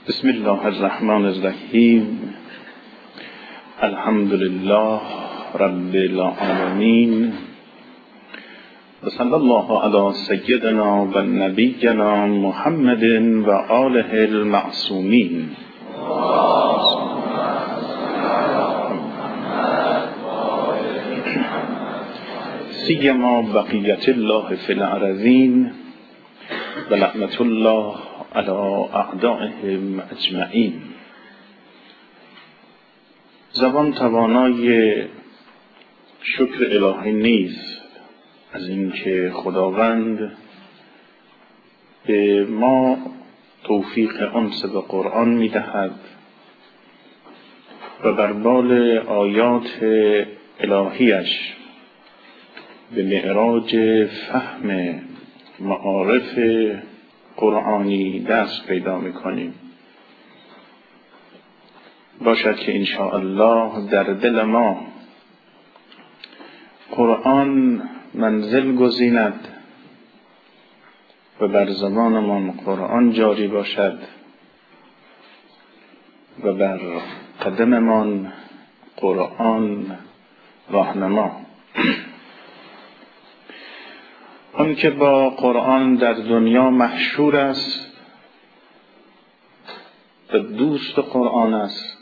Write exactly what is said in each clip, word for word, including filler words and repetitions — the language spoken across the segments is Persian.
بسم الله الرحمن الرحیم. الحمد لله رب العالمین و صلی الله علی سیدنا و نبینا محمد و آله المعصومین. سیما بقیت الله فی الارضین و لعنت الله علی اعدائهم اجمعین. زبان توانای شکر الهی نیست از اینکه خداوند به ما توفیق انس به قرآن میدهد و بر بال آیات الهیش به معراج فهم معارف قرآنی دست پیدا میکنیم. باشد که انشاءالله در دل ما قرآن منزل گزیند و بر زبانمان قرآن جاری باشد و بر قدممان قرآن راهنما. آن که با قرآن در دنیا محشور است و دوست قرآن است،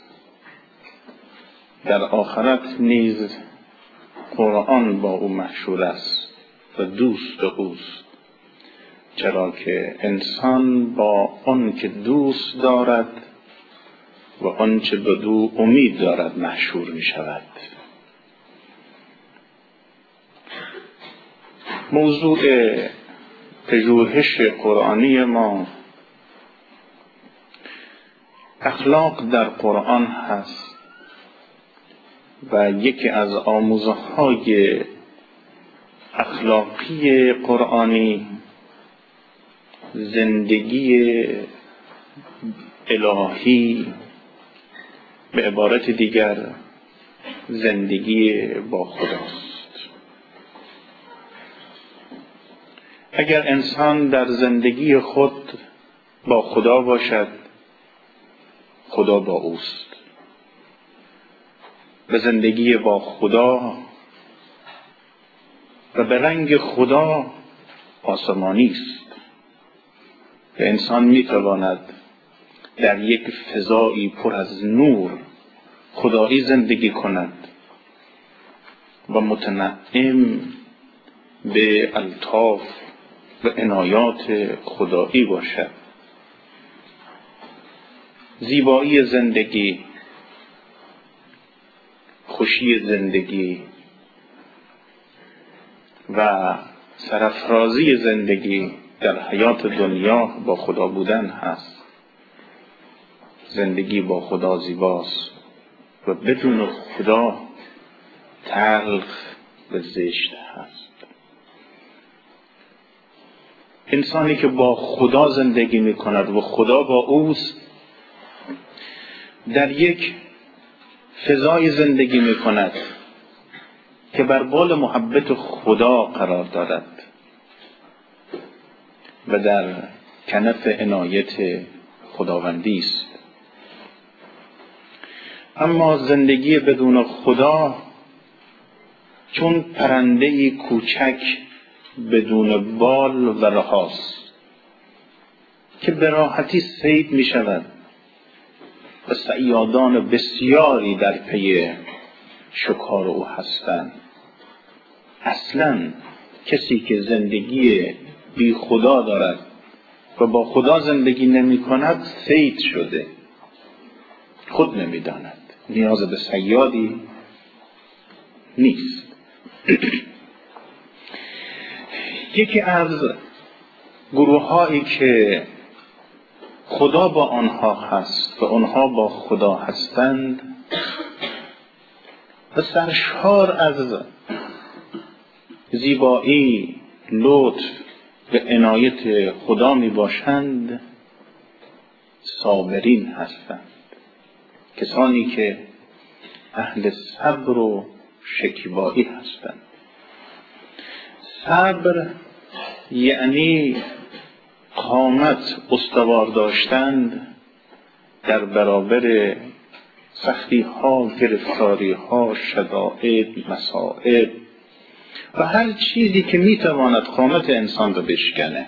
در آخرت نیز قرآن با او محشور است و دوست اوست، چرا که انسان با آن که دوست دارد و آنچه بدو امید دارد محشور می شود. موضوع پژوهش قرآنی ما اخلاق در قرآن هست و یکی از آموزه های اخلاقی قرآنی زندگی الهی، به عبارت دیگر زندگی با خداست. اگر انسان در زندگی خود با خدا باشد، خدا با اوست. به زندگی با خدا و به رنگ خدا آسمانی است و انسان میتواند در یک فضایی پر از نور خدایی زندگی کند و متنعم به الطاف و عنایات خدایی باشد. زیبایی زندگی، خوشی زندگی و سرافرازی زندگی در حیات دنیا با خدا بودن هست. زندگی با خدا زیباست و بدون خدا تلخ و زشت هست. انسانی که با خدا زندگی می کند و خدا با اوست، در یک فضای زندگی می کند که بر بال محبت خدا قرار دارد و در کنف عنایت خداوندی است. اما زندگی بدون خدا چون پرنده‌ای کوچک بدون بال و رهاست که به راحتی صید می شود و صیادان بسیاری در پی شکار او هستند. اصلا کسی که زندگی بی خدا دارد و با خدا زندگی نمی کند صید شده، خود نمی داند، نیاز به صیادی نیست. یکی از گروه هایی که خدا با آنها هست و آنها با خدا هستند و سرشار از زیبایی، لطف و عنایت خدا می باشند، صابرین هستند. کسانی که اهل صبر و شکیبایی هستند. صبر یعنی قامت استوار داشتند در برابر سختی ها، گرفتاری ها، شدائد، مصائب و هر چیزی که میتواند قامت انسان رو بشکنه.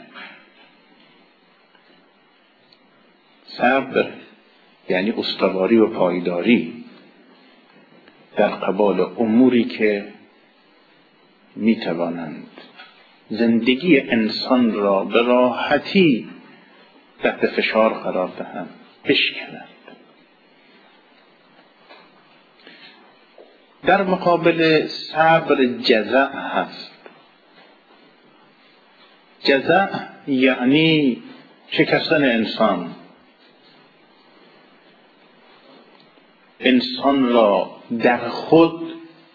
صبر یعنی استواری و پایداری در قبال اموری که میتوانند زندگی انسان را به راحتی تحت فشار قرار دهند، بشکنند. در مقابل صبر جزع هست. جزع یعنی شکستن انسان، انسان را در خود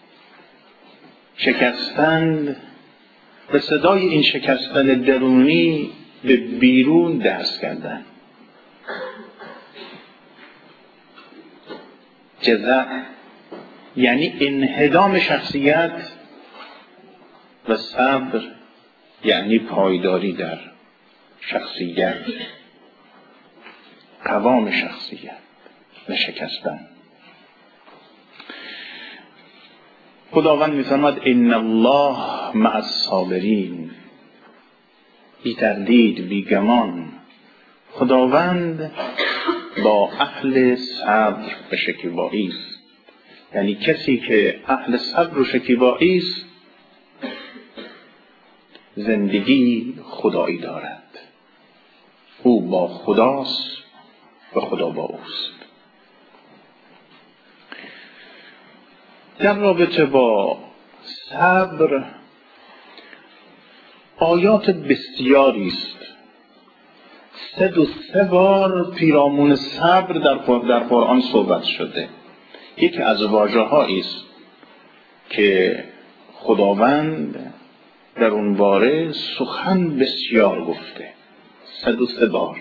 شکستند و صدای این شکستن درونی به بیرون دست کردن. جزع یعنی انهدام شخصیت و صبر یعنی پایداری در شخصیت، قوام شخصیت و شکستن. خداوند می‌فرماید ان الله مع الصابرین، بی تردید، بی گمان خداوند با اهل صبر و شکیبایی است. یعنی کسی که اهل صبر و شکیبایی است زندگی خدایی دارد، او با خداست و خدا با اوست. در رابطه با صبر آیات بسیاری است. صد و سه بار پیرامون صبر در در قرآن صحبت شده. یکی از واژه‌هایی است که خداوند در اون باره سخن بسیار گفته. صد و سه بار.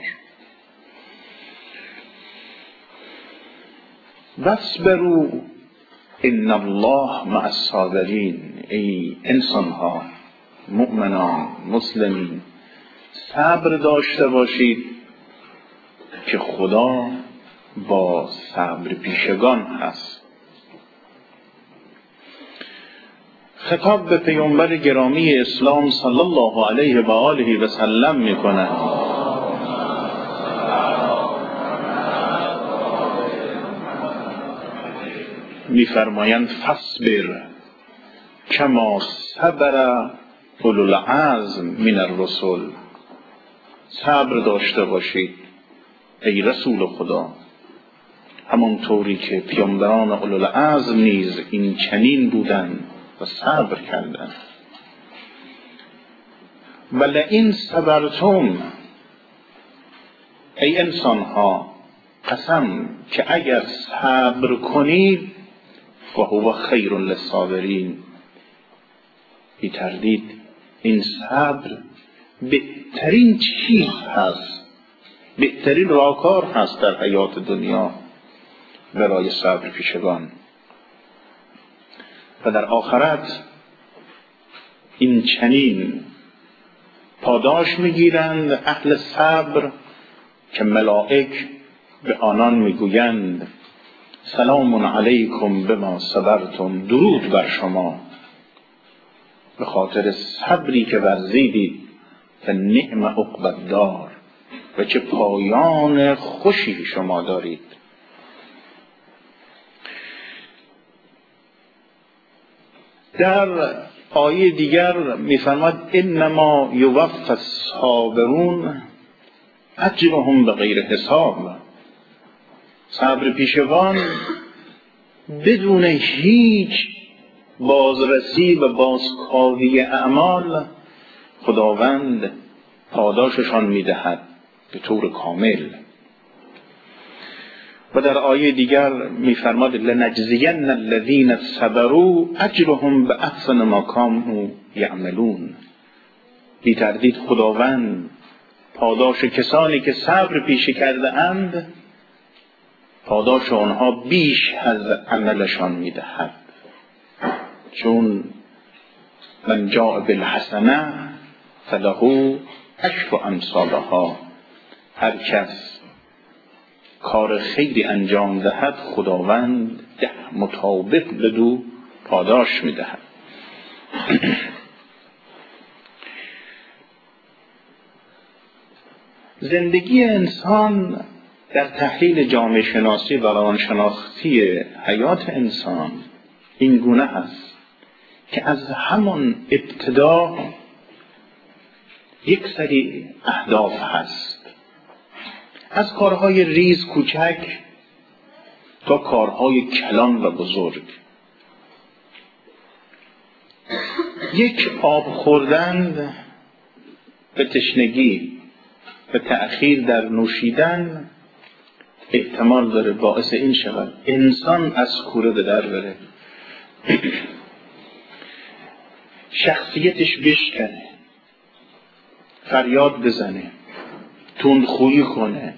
واصبروا ان الله مع الصابرین. ای انسان ها، مؤمنان، مسلمین، صبر داشته باشید که خدا با صبر پیشگان هست. خطاب به پیامبر گرامی اسلام صلی الله علیه و آله و سلم می‌کند. می‌فرمایند فاصبر کما صبر اولو العزم من الرسل. صبر داشته باشید ای رسول خدا، همانطوری که پیامبران اولو العزم نیز این چنین بودند و صبر کردند. ولئن صبرتم، ای انسان‌ها قسم که اگر صبر کنید فهو خیر للصابرین، بی تردید این صبر بهترین چیز هست، بهترین راهکار هست در حیات دنیا برای صبر پیشگان. و در آخرت این چنین پاداش میگیرند اهل صبر که ملائک به آنان میگویند سلام علیکم بما صبرتم، درود بر شما به خاطر صبری که ورزیدید، فنعم عقبی الدار، و چه پایان خوشی شما دارید. در آیه دیگر می‌فرماید انما یوفی الصابرون اجرهم بغیر حساب. صبر پیشگان بدون هیچ بازرسی و بازکاهی اعمال خداوند پاداششان می‌دهد به طور کامل. و در آیه دیگر می‌فرماید لنجزین الذین صبروا اجرهم باحسن ما کانوا یعملون. بی تردید خداوند پاداش کسانی که صبر پیشه کرده اند، پاداش آنها بیش از عملشان می‌دهد. چون من جاء بالحسنه فله عشر امثالها، هر کس کار خیری انجام دهد، خداوند ده مطابق بدو پاداش میدهد. زندگی انسان در تحلیل جامعه شناسی و روانشناختی حیات انسان این گونه است که از همان ابتدا یک سری اهداف هست، از کارهای ریز کوچک تا کارهای کلان و بزرگ. یک آب خوردن به تشنگی و تأخیر در نوشیدن احتمال داره باعث این شود انسان از کوره به در بره، شخصیتش بشکنه، فریاد بزنه، تندخویی کنه.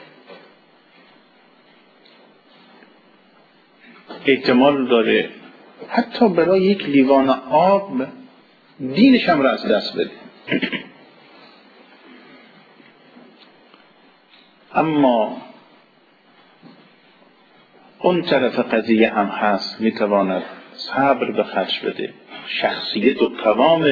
احتمال داره حتی برای یک لیوان آب دینش هم را از دست بده. اما اون طرف قضیه هم هست، میتواند صبر به خرج بده، شخصیت و قوام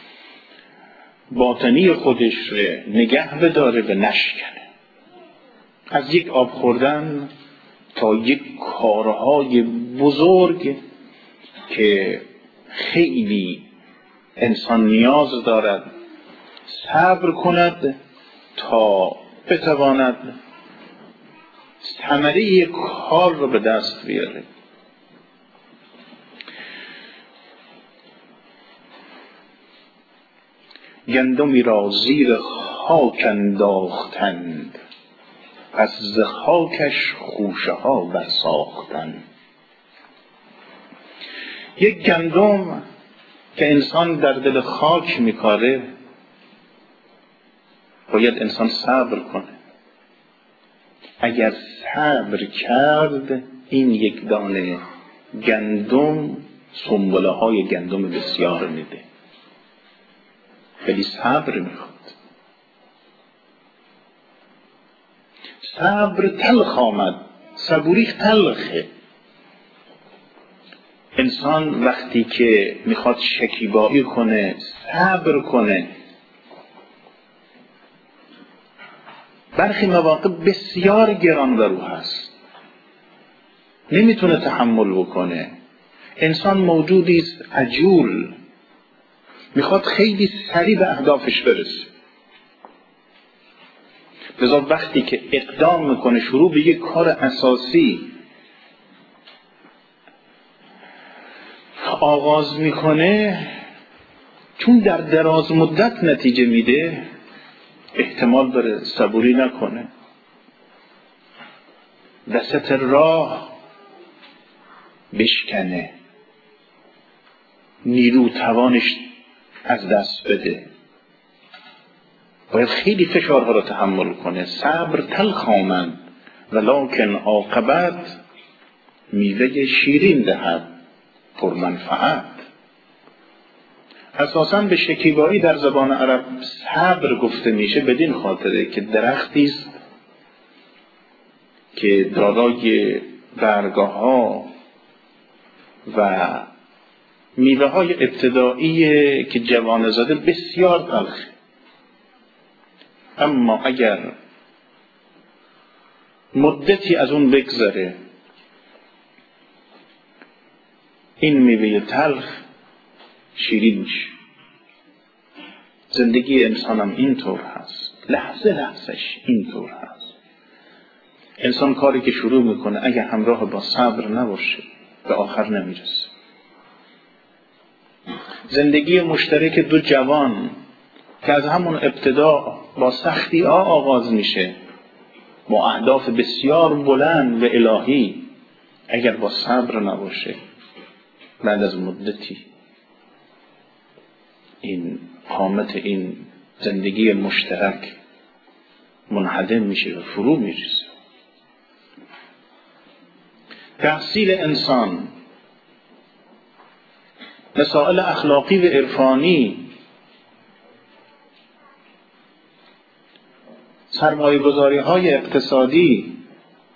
باطنی خودش رو نگه بداره و نشکنه. از یک آب خوردن تا یک کارهای بزرگ که خیلی انسان نیاز دارد صبر کند تا بتواند ثمره یک کار رو به دست بیاره. گندمی را زیر خاک انداختند، پس ز خاکش خوشه ها برساختند. یک گندم که انسان در دل خاک میکاره باید انسان صبر کنه. اگر صبر کرد این یک دانه گندم سنبله های گندم بسیار میده، ولی صبر میخواد. صبر تلخ آمد، صبوری تلخه. انسان وقتی که میخواد شکیبایی کنه، صبر کنه، برخی مواقع بسیار گرانبرو هست، نمیتونه تحمل بکنه. انسان موجودی است عجول، میخواد خیلی سریع به اهدافش برسه. لذا وقتی که اقدام میکنه، شروع به یک کار اساسی آغاز میکنه، چون در دراز مدت نتیجه میده، احتمال داره صبوری نکنه، وسط راه بشکنه، نیرو توانش از دست بده، باید خیلی فشارها رو تحمل کنه. صبر تلخ آمد ولکن عاقبت میوه شیرین دهد پر منفعت. اساساً به شکیبایی در زبان عرب صبر گفته میشه بدین خاطره که درختی است که دارای برگه ها و میوه های ابتدایی که جوانه زاده بسیار تلخه، اما اگر مدتی از اون بگذره این میوه تلخ شیرین میشه. زندگی انسان هم اینطور هست، لحظه لحظهش اینطور هست. انسان کاری که شروع میکنه اگه همراه با صبر نباشه به آخر نمیرسه. زندگی مشترک دو جوان که از همون ابتدا با سختی ها آغاز میشه، با اهداف بسیار بلند و الهی، اگر با صبر نباشه بعد از مدتی این قامت این زندگی مشترک منهدم میشه و فرو میریزه. تحصیل انسان، مسائل اخلاقی و عرفانی، سرمایه گذاری های اقتصادی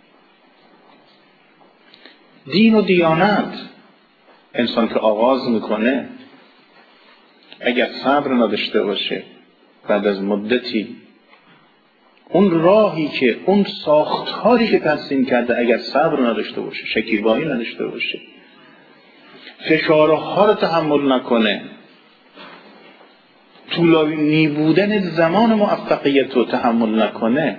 دین و دیانت. انسان که آغاز میکنه اگر صبر نداشته باشه، بعد از مدتی اون راهی که اون ساختاری که ترسیم کرده اگر صبر نداشته باشه، شکیبایی نداشته باشه، فشارها رو تحمل نکنه، طولانی بودن زمان موفقیت رو تحمل نکنه،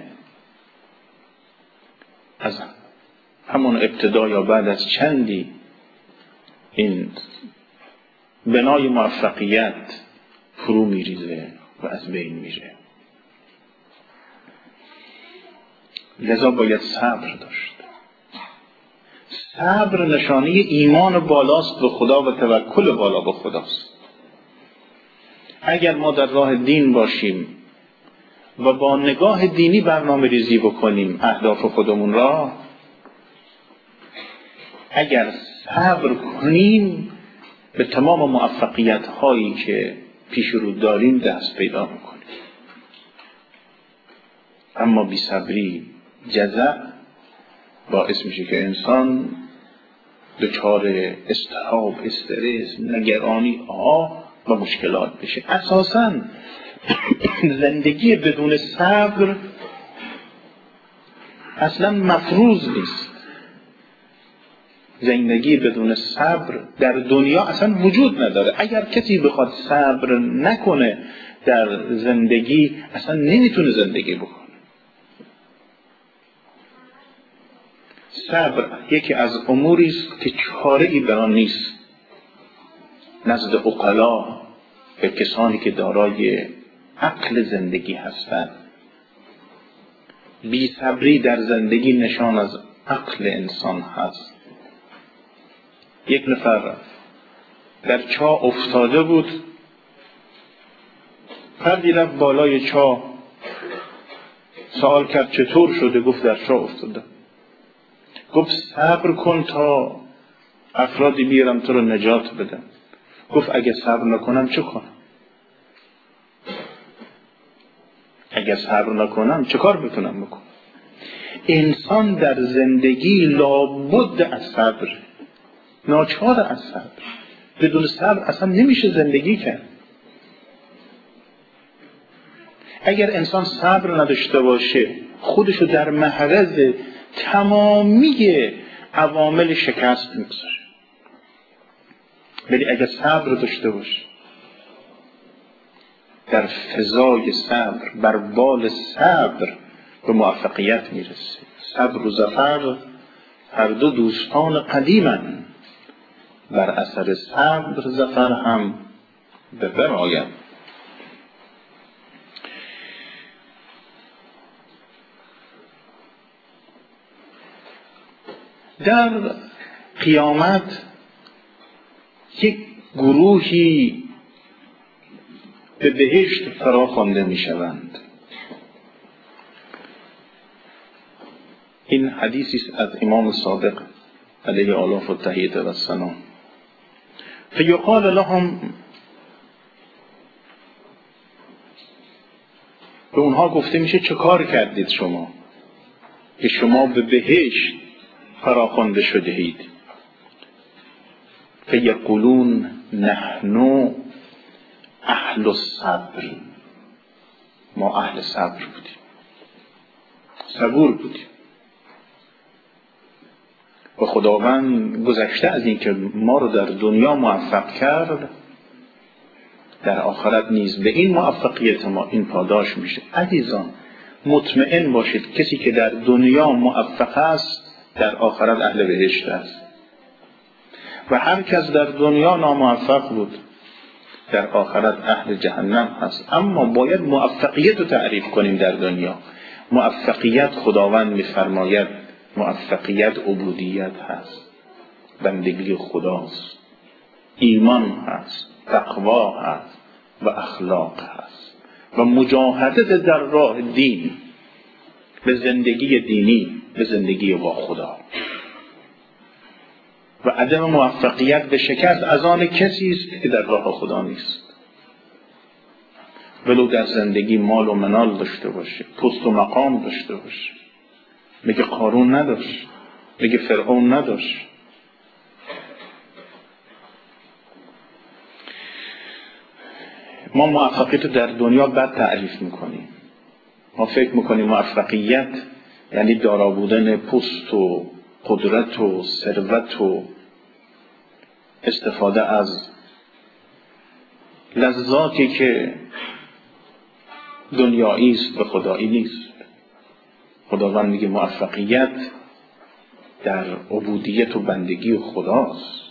از همون ابتدا یا بعد از چندی این بنای موفقیت فرو میریزه و از بین میره. لذا باید صبر داشت. صبر نشانه ایمان بالاست به خدا و توکل بالا به خداست. اگر ما در راه دین باشیم و با نگاه دینی برنامه ریزی بکنیم اهداف خودمون را، اگر صبر کنیم به تمام موفقیت هایی که پیش رو داریم دست پیدا میکنیم. اما بی صبری، جزع باعث میشه که انسان دچار اضطراب، استرس، نگرانی ها و مشکلات بشه. اساساً زندگی بدون صبر اصلا مفروض نیست. زندگی بدون صبر در دنیا اصلا وجود نداره. اگر کسی بخواد صبر نکنه در زندگی اصلا نمیتونه زندگی بکنه. صبر یکی از اموری است که چاره‌ای بر آن نیست نزد عقلا و کسانی که دارای عقل زندگی هستند. بی صبری در زندگی نشان از عقل انسان هست. یک نفر در چاه افتاده بود، فردی رفت بالای چاه سوال کرد چطور شده؟ گفت در چاه افتاده. گفت صبر کن تا افرادی بیارم تو رو نجات بدن. گفت اگه صبر نکنم چه کنم؟ اگه صبر نکنم چه کار بتونم بکنم؟ انسان در زندگی لابد از صبر، ناچار از صبر. بدون صبر اصلا نمیشه زندگی کرد. اگر انسان صبر نداشته باشه خودشو در معرض تمامی عوامل شکست میگذاره. ولی اگر صبر داشته باشه، در فضای صبر، بر بال صبر به موفقیت میرسه. صبر و ظفر هر دو دوستان قدیمن، بر اثر صبر ظفر هم به بر آید. در قیامت یک گروهی به بهشت فرا خوانده می شوند. این حدیثی است از امام صادق علیه آلاف و تحییت و السلام. فیقال لهم، به اونها گفته میشه چه کار کردید شما که شما به بهشت فراخوانده شده اید؟ فیقولون نحن اهل الصبر، ما اهل صبر بودیم، صبور بودیم. و خداوند گذشته از این که ما رو در دنیا موفق کرد، در آخرت نیز به این موفقیت ما این پاداش میشه. عزیزان مطمئن باشید کسی که در دنیا موفق است در آخرت اهل بهشت است، و هر کس در دنیا ناموفق بود در آخرت اهل جهنم هست. اما باید موفقیت رو تعریف کنیم. در دنیا موفقیت خداوند میفرماید موفقیت عبودیت هست، بندگی خداست، ایمان هست، تقوا هست و اخلاق هست و مجاهدت در راه دین، به زندگی دینی، به زندگی با خدا. و عدم موفقیت به شکست از آن کسی است که در راه خدا نیست. ولو در زندگی مال و منال داشته باشه، پست و مقام داشته باشه. میگه قارون نداشت، میگه فرعون نداشت، ما موفقیت رو در دنیا بد تعریف میکنیم. ما فکر میکنیم موفقیت یعنی دارا بودن پست و قدرت و ثروت و استفاده از لذاتی که دنیایی است و خدایی نیست. خداوند میگه موفقیت در عبودیت و بندگی خداست.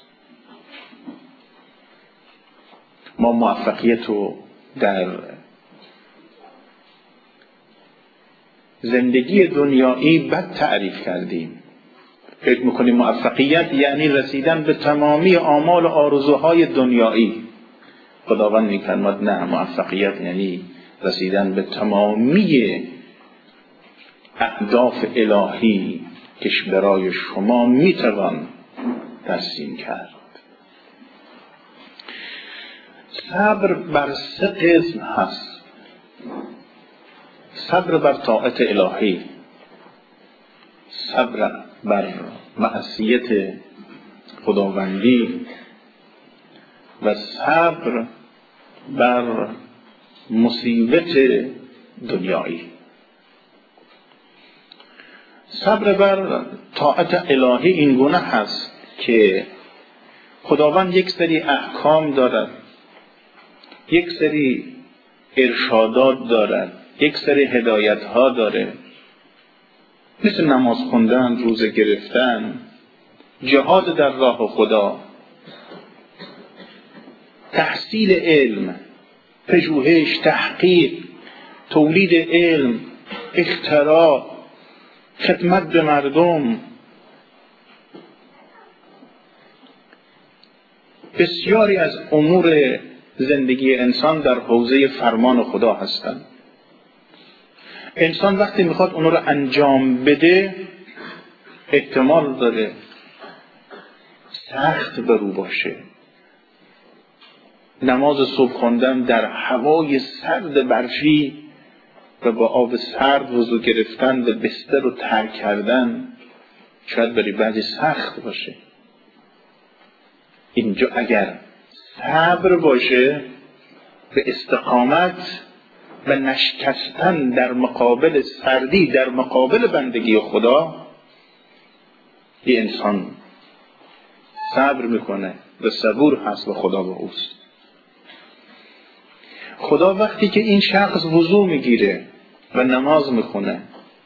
ما موفقیت رو در زندگی دنیایی بد تعریف کردیم. فکر میکنیم موفقیت یعنی رسیدن به تمامی آمال و آرزوهای دنیایی. خداوند میفرماد نه، موفقیت یعنی رسیدن به تمامی اهداف الهی که برای شما میتوان ترسیم کرد. صبر بر سه قسم هست: صبر بر طاعت الهی، صبر بر معصیت خداوندی و صبر بر مصیبت دنیایی. صبر بر طاعت الهی این گونه هست که خداوند یک سری احکام دارد، یک سری ارشادات دارد، یک سری هدایت ها داره، مثل نماز خوندن، روزه گرفتن، جهاد در راه خدا، تحصیل علم، پژوهش، تحقیق، تولید علم، اختراع، خدمت به مردم. بسیاری از امور زندگی انسان در حوزه فرمان خدا هستند. انسان وقتی میخواد اونو رو انجام بده احتمال داره سخت برو باشه. نماز صبح خوندن در هوای سرد برفی و با آب سرد وضو گرفتن و بستر رو ترک کردن شاید برای بعضی سخت باشه. اینجا اگر صبر باشه به استقامت و نشکستن در مقابل سردی، در مقابل بندگی خدا، یه انسان صبر میکنه و صبور هست و خدا با اوست. خدا وقتی که این شخص وضو میگیره و نماز میخونه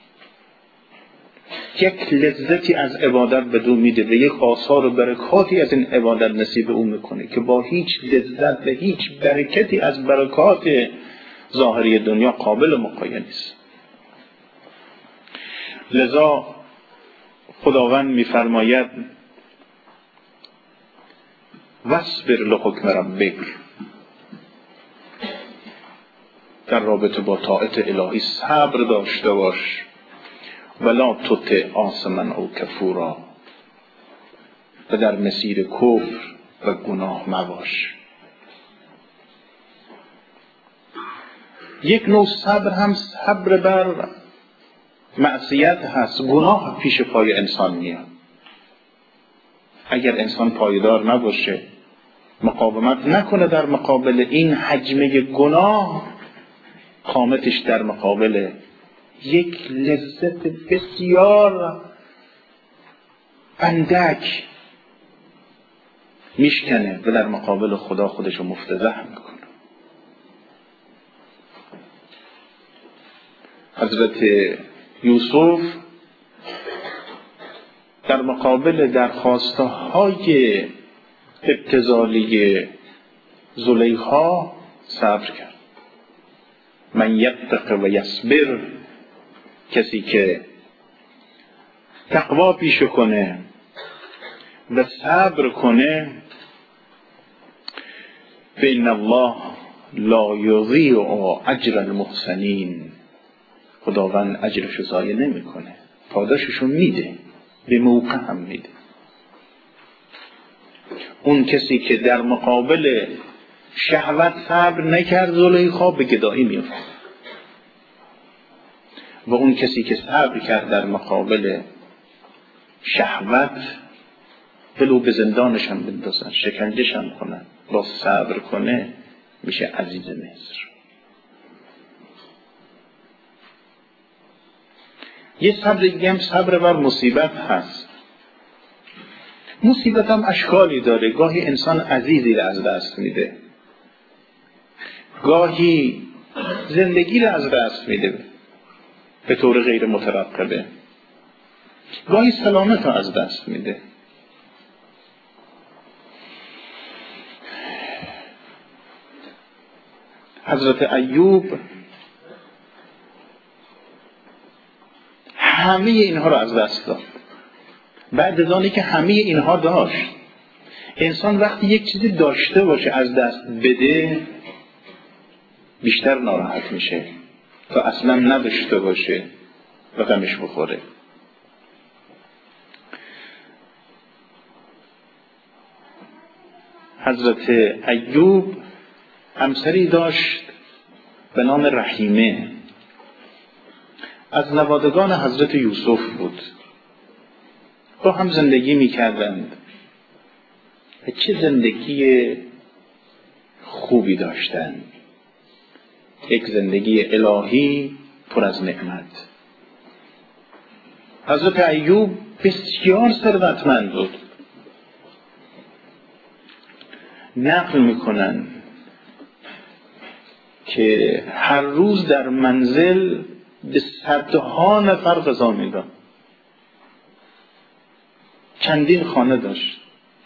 یک لذتی از عبادت به دو میده و یک آثار و برکاتی از این عبادت نصیب اون میکنه که با هیچ لذت و هیچ برکتی از برکات ظاهری دنیا قابل مقایسه نیست. لذا خداوند میفرماید واصبر لحکم ربک، در رابطه با طاعت الهی صبر داشته باش، ولا تطع آثما او کفورا، و در مسیر کفر و گناه مباش. یک نوع صبر هم صبر بر معصیت هست. گناه پیش پای انسان میاد. اگر انسان پایدار نباشه، مقاومت نکنه در مقابل این حجمه گناه، قامتش در مقابل یک لذت بسیار اندک میشکنه و در مقابل خدا خودشو مفتضح میکنه. حضرت یوسف در مقابل درخواسته های ابتذالی زلیخا صبر کرد. من یتق و یصبر، کسی که تقوا پیشه کنه و صبر کنه، فإن الله لا یضیع اجر المحسنین، خداوند اجرشو ضایع نمیکنه، پاداششو میده، به موقع هم میده. اون کسی که در مقابل شهوت صبر نکرد زلیخا به گدایی میفته، و اون کسی که صبر کرد در مقابل شهوت ولو به زندانش هم بندازن، شکنجهش هم کنن، با صبر کنه میشه عزیز مصر. یه صبر دیگه هم صبر بر مصیبت هست. مصیبت هم اشکالی داره. گاهی انسان عزیزی را از دست میده، گاهی زندگی را از دست میده به طور غیر مترقبه، گاهی سلامت را از دست میده. حضرت ایوب همه اینها رو از دست داد. بعد از آنی که همه اینها داشت، انسان وقتی یک چیزی داشته باشه از دست بده بیشتر ناراحت میشه تا اصلا نداشته باشه و غمش بخوره. حضرت ایوب همسری داشت به نام رحیمه، از نوادگان حضرت یوسف بود. با هم زندگی میکردند و چه زندگی خوبی داشتند، یک زندگی الهی پر از نعمت. حضرت ایوب بسیار ثروتمند بود. نقل میکنن که هر روز در منزل به صدها نفر غذا میداد. چندین خانه داشت،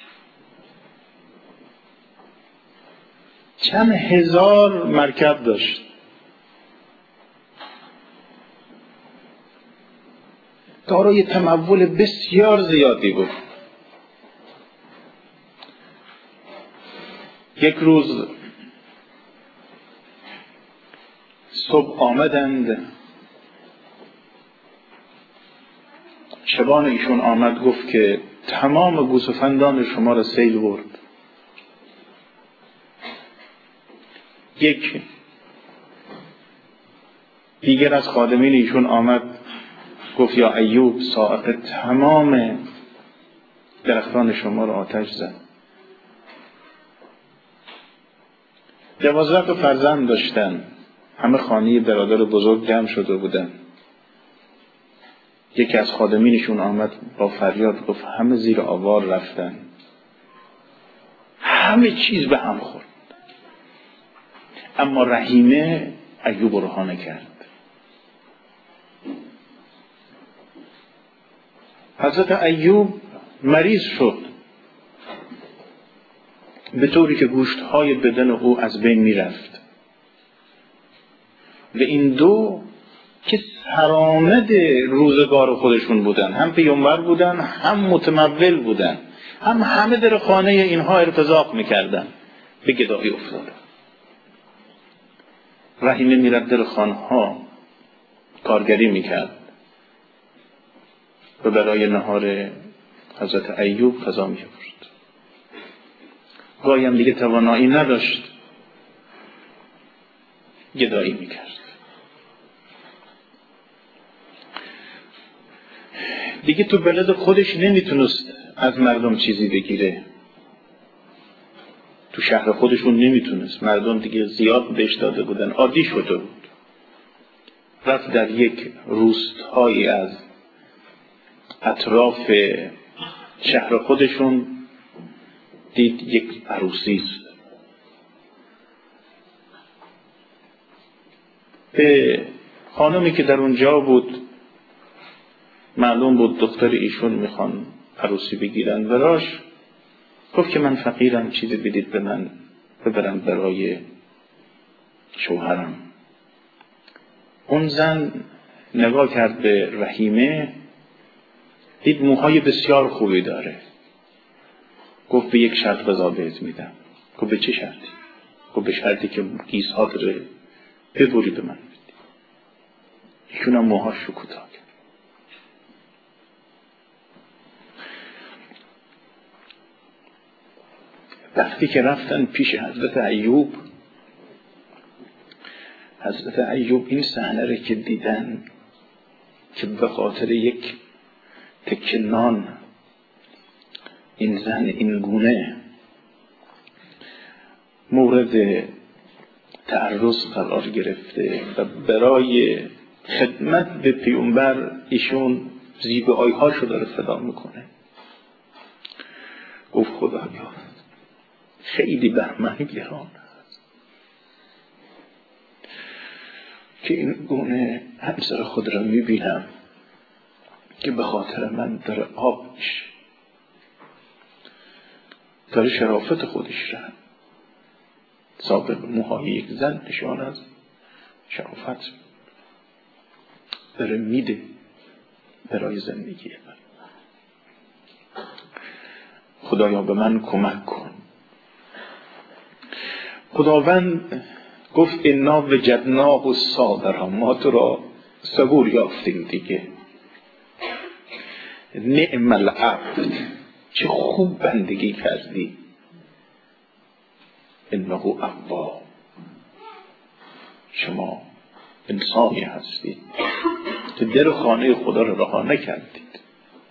چند هزار مرکب داشت. دارای تمول بسیار زیادی بود. یک روز صبح آمدند، شبان ایشون آمد گفت که تمام گوسفندان شما را سیل برد. یک دیگر از خادمین ایشون آمد گفت یا ایوب صاعقه تمام درختان شما را آتش زد. دوازده تا فرزند داشتن، همه خانه برادر بزرگ جمع شده بودن. یکی از خادمینشون آمد با فریاد گفت همه زیر آوار رفتن، همه چیز به هم خورد. اما رحیمه ایوب رو رها نکرد. حضرت ایوب مریض شد به طوری که گوشتهای بدن او از بین می رفت و این دو که سرآمد روزگار خودشون بودن، هم پیامبر بودن هم متمول بودن، هم همه در خانه اینها ارتزاق میکردن، به گدایی افتادن. رحیمه میرد در خانه ها کارگری میکرد و برای نهار حضرت ایوب غذا می‌آورد. گاهی هم دیگه توانایی نداشت، گدایی میکرد. دیگه تو بلد خودش نمیتونست از مردم چیزی بگیره، تو شهر خودشون نمیتونست، مردم دیگه زیاد بهش داده بودن، عادی شده بود. رفت در یک روستایی از اطراف شهر خودشون، دید یک عروسی است. به خانمی که در اونجا بود معلوم بود دختر ایشون میخوان عروسی بگیرن، براش گفت که من فقیرم، چیزی بدید به من ببرم برای شوهرم. اون زن نگاه کرد به رحیمه، دید موهای بسیار خوبی داره، گفت به یک شرط غذا بهت میدم. گفت به چه شرطی؟ گفت به شرطی که گیس‌ها داره ببری به من بدی. ایشون هم موهاش رو کوتاه کرد. وقتی که رفتن پیش حضرت ایوب، حضرت ایوب این صحنه رو که دیدن که به خاطر یک تکه نان این زن این گونه مورد تعرض قرار گرفته و برای خدمت به پیامبر ایشون زیبایی هاشو داره فدا میکنه. گفت خدایا خیلی بر من گران است که این گونه همسر خود را میبینم که به خاطر من داره آب میشه، داره شرافت خودش را سابق موهای یک زن نشان از شرافت داره میده برای زندگی من. خدایا به من کمک کن. خداوند گفت انا وجدناه صابرا، ما تو را صبور یافتیم دیگه. نعم العبد، چه خوب بندگی کردی. انه اواب، شما انسانی هستید که در خانه خدا رو رها نکردید.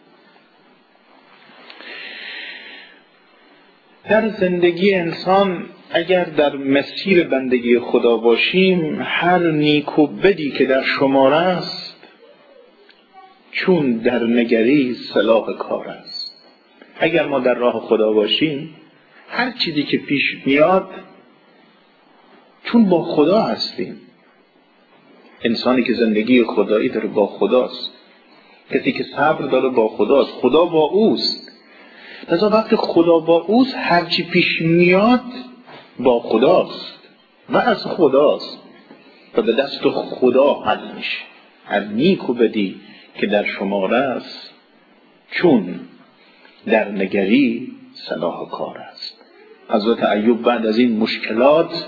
در زندگی انسان اگر در مسیر بندگی خدا باشیم، هر نیک و بدی که در شمار است چون در نگری صلاح کار است. اگر ما در راه خدا باشیم، هر چیزی که پیش میاد چون با خدا هستیم. انسانی که زندگی خدایی داره با خداست، کسی که صبر داره با خداست، خدا با اوست. لذا وقتی خدا با اوست، هر چی پیش میاد با خداست و از خداست و به دست خدا حل میشه. هر نیک و بدی که در شمار است چون در نگری صلاح کار است. حضرت ایوب بعد از این مشکلات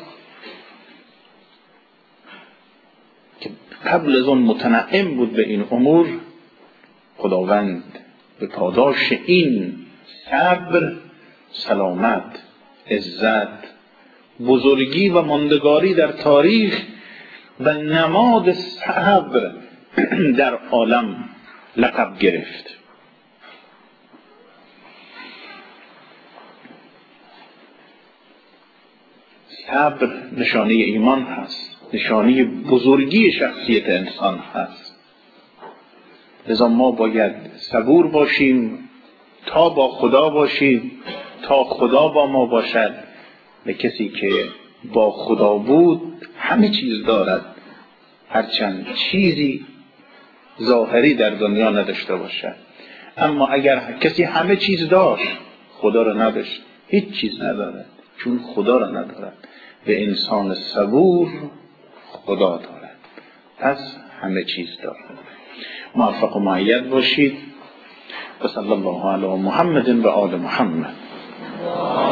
که قبل از اون متنعم بود به این امور، خداوند به پاداش این صبر سلامت، عزت، بزرگی و ماندگاری در تاریخ و نماد صبر در عالم لقب گرفت. صبر نشانه ایمان هست، نشانه بزرگی شخصیت انسان هست. لذا ما باید صبور باشیم تا با خدا باشیم، تا خدا با ما باشد. و کسی که با خدا بود همه چیز دارد، هرچند چیزی ظاهری در دنیا نداشته باشد. اما اگر کسی همه چیز داشت خدا را نداشت، هیچ چیز ندارد، چون خدا را ندارد. به انسان صبور خدا دارد، پس همه چیز دارد. موفق و مؤید باشید. و صلی الله علی محمد و آل محمد.